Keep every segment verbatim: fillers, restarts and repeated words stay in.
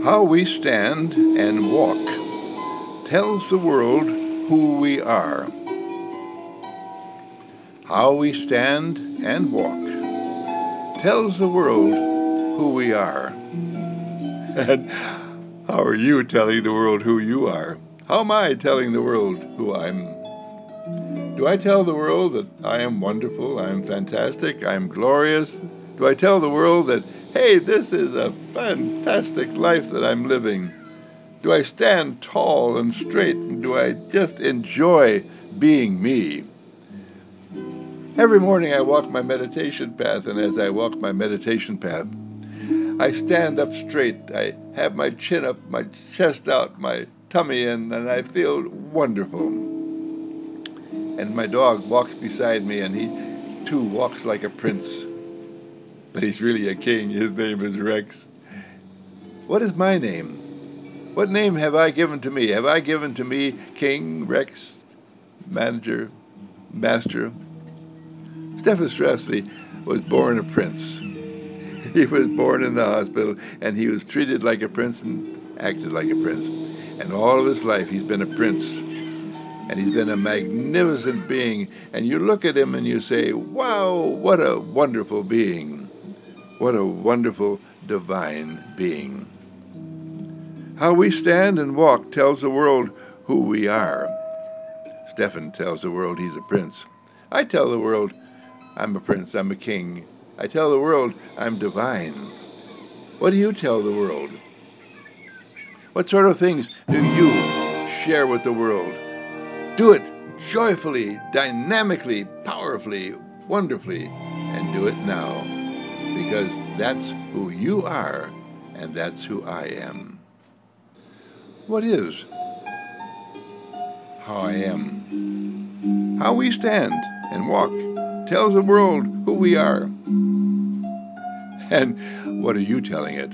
How we stand and walk tells the world who we are. How we stand and walk tells the world who we are. And how are you telling the world who you are? How am I telling the world who I'm? Do I tell the world that I am wonderful, I am fantastic, I am glorious? Do I tell the world that, hey, this is a fantastic life that I'm living? Do I stand tall and straight, and do I just enjoy being me? Every morning I walk my meditation path, and as I walk my meditation path, I stand up straight. I have my chin up, my chest out, my tummy in, and I feel wonderful. And my dog walks beside me, and he too walks like a prince. But he's really a king. His name is Rex. What is my name? What name have I given to me? Have I given to me King, Rex, Manager, Master? Stephen Strassley was born a prince. He was born in the hospital, and he was treated like a prince and acted like a prince. And all of his life, he's been a prince. And he's been a magnificent being. And you look at him and you say, wow, what a wonderful being. What a wonderful divine being. How we stand and walk tells the world who we are. Stephen tells the world he's a prince. I tell the world I'm a prince, I'm a king. I tell the world I'm divine. What do you tell the world? What sort of things do you share with the world? Do it joyfully, dynamically, powerfully, wonderfully, and do it now, because that's who you are, and that's who I am. What is how I am? How we stand and walk tells the world who we are. And what are you telling it?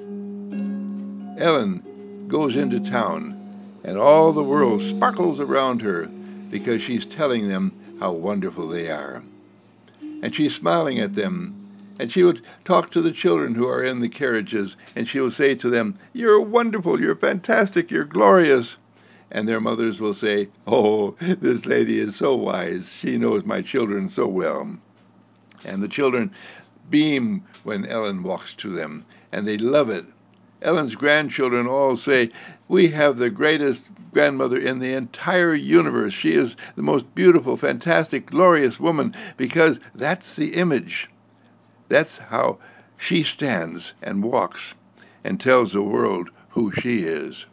Ellen goes into town, and all the world sparkles around her because she's telling them how wonderful they are. And she's smiling at them, and she will talk to the children who are in the carriages, and she will say to them, you're wonderful, you're fantastic, you're glorious. And their mothers will say, oh, this lady is so wise, she knows my children so well. And the children beam when Ellen walks to them, and they love it. Ellen's grandchildren all say, we have the greatest grandmother in the entire universe. She is the most beautiful, fantastic, glorious woman, because that's the image. That's how she stands and walks and tells the world who she is.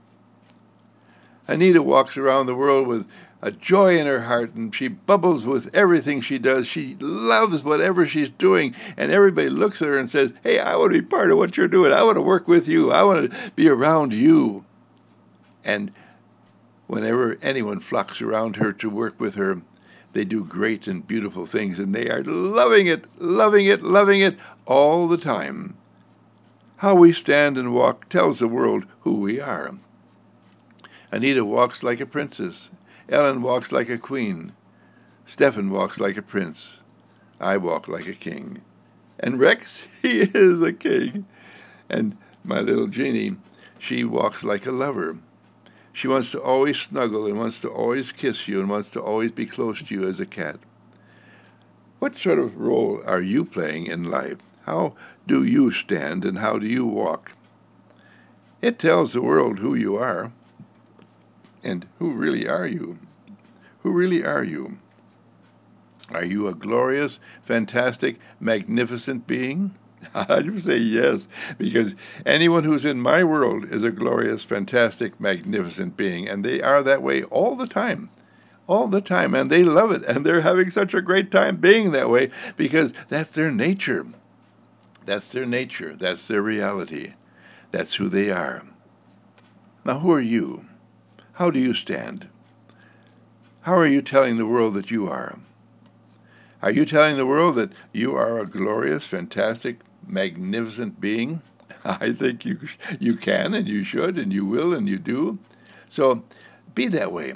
Anita walks around the world with a joy in her heart, and she bubbles with everything she does. She loves whatever she's doing, and everybody looks at her and says, hey, I want to be part of what you're doing. I want to work with you. I want to be around you. And whenever anyone flocks around her to work with her, they do great and beautiful things, and they are loving it, loving it, loving it all the time. How we stand and walk tells the world who we are. Anita walks like a princess. Ellen walks like a queen. Stephen walks like a prince. I walk like a king. And Rex, he is a king. And my little Jeannie, she walks like a lover. She wants to always snuggle and wants to always kiss you and wants to always be close to you as a cat. What sort of role are you playing in life? How do you stand and how do you walk? It tells the world who you are. And who really are you? Who really are you? Are you a glorious, fantastic, magnificent being? I would say yes, because anyone who's in my world is a glorious, fantastic, magnificent being, and they are that way all the time, all the time, and they love it, and they're having such a great time being that way, because that's their nature. That's their nature. That's their reality. That's who they are. Now, who are you? How do you stand? How are you telling the world that you are? Are you telling the world that you are a glorious, fantastic, magnificent being? I think you you can and you should and you will and you do. So be that way.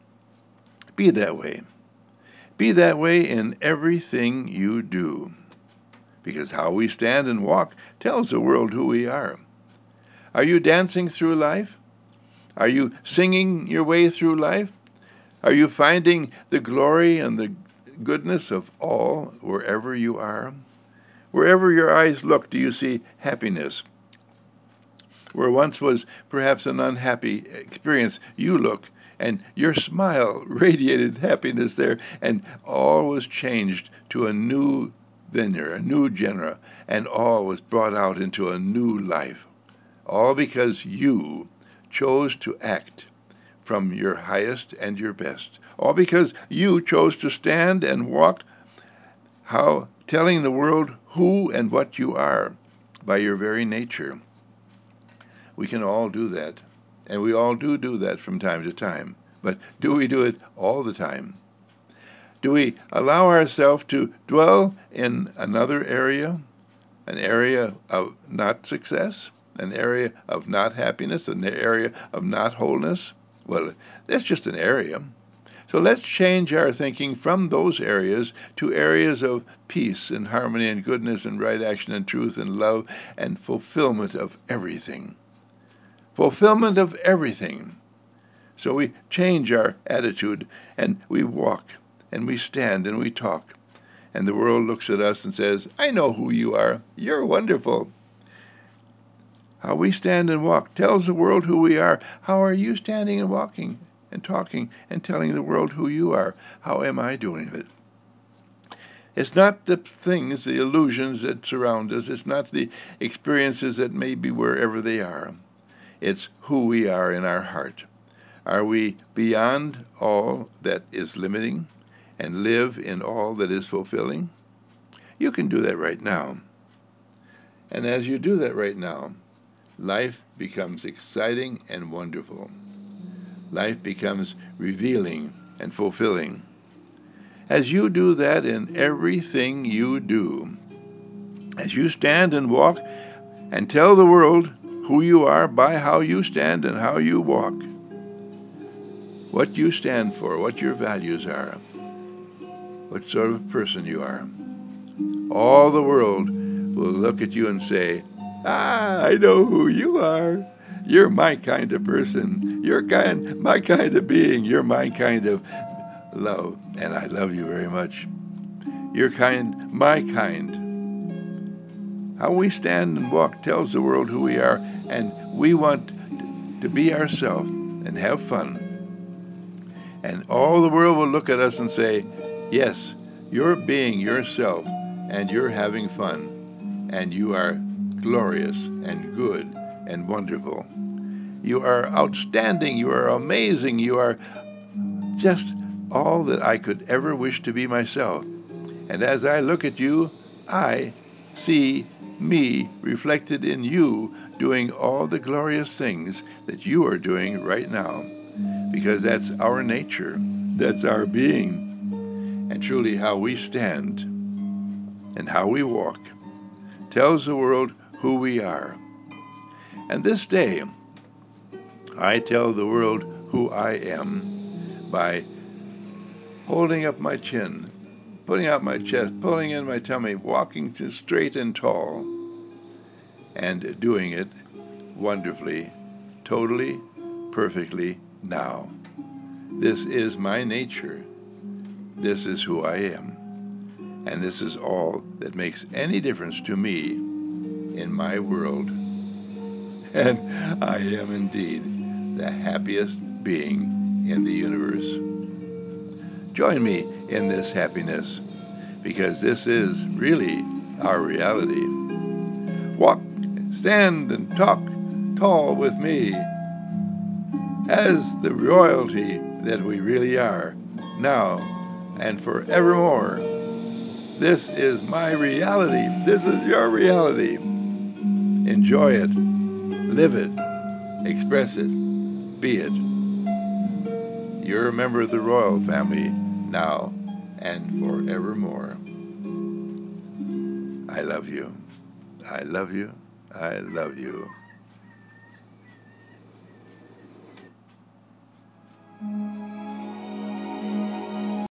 Be that way. Be that way in everything you do. Because how we stand and walk tells the world who we are. Are you dancing through life? Are you singing your way through life? Are you finding the glory and the goodness of all wherever you are? Wherever your eyes look, do you see happiness? Where once was perhaps an unhappy experience, you look, and your smile radiated happiness there, and all was changed to a new vineyard, a new genera, and all was brought out into a new life. All because you chose to act from your highest and your best. All because you chose to stand and walk, how telling the world who and what you are by your very nature. We can all do that, and we all do do that from time to time. But do we do it all the time? Do we allow ourselves to dwell in another area, an area of not success, an area of not happiness, an area of not wholeness? Well, that's just an area. So let's change our thinking from those areas to areas of peace and harmony and goodness and right action and truth and love and fulfillment of everything. Fulfillment of everything. So we change our attitude and we walk and we stand and we talk. And the world looks at us and says, I know who you are. You're wonderful. How we stand and walk tells the world who we are. How are you standing and walking and talking and telling the world who you are? How am I doing it? It's not the things, the illusions that surround us. It's not the experiences that may be wherever they are. It's who we are in our heart. Are we beyond all that is limiting and live in all that is fulfilling? You can do that right now. And as you do that right now, life becomes exciting and wonderful. Life becomes revealing and fulfilling. As you do that in everything you do, as you stand and walk and tell the world who you are by how you stand and how you walk, what you stand for, what your values are, what sort of person you are, all the world will look at you and say, ah, I know who you are. You're my kind of person. You're kind, my kind of being. You're my kind of love. And I love you very much. You're kind, my kind. How we stand and walk tells the world who we are, and we want to be ourselves and have fun. And all the world will look at us and say, yes, you're being yourself, and you're having fun, and you are glorious and good and wonderful. You are outstanding, you are amazing, you are just all that I could ever wish to be myself. And as I look at you, I see me reflected in you doing all the glorious things that you are doing right now, because that's our nature, that's our being. And truly how we stand and how we walk tells the world who we are. And this day, I tell the world who I am by holding up my chin, putting out my chest, pulling in my tummy, walking straight and tall, and doing it wonderfully, totally, perfectly now. This is my nature. This is who I am. And this is all that makes any difference to me in my world. And I am indeed the happiest being in the universe. Join me in this happiness, because this is really our reality. Walk, stand, and talk tall with me as the royalty that we really are, now and forevermore. This is my reality. This is your reality. Enjoy it. Live it. Express it. Be it. You're a member of the royal family now and forevermore. I love you. I love you. I love you.